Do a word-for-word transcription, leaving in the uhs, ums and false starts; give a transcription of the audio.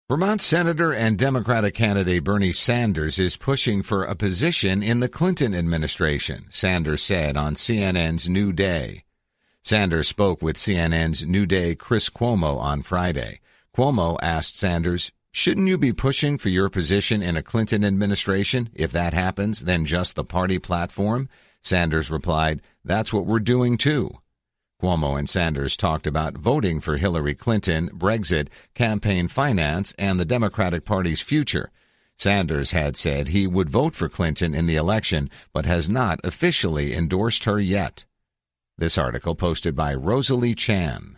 Vermont Senator and Democratic candidate Bernie Sanders is pushing for a position in the Clinton administration, Sanders said on C N N's New Day. Sanders spoke with C N N's New Day Chris Cuomo on Friday. Cuomo asked Sanders, "Shouldn't you be pushing for your position in a Clinton administration, if that happens, than just the party platform?" Sanders replied, "That's what we're doing too." Cuomo and Sanders talked about voting for Hillary Clinton, Brexit, campaign finance, and the Democratic Party's future. Sanders had said he would vote for Clinton in the election, but has not officially endorsed her yet. This article posted by Rosalie Chan.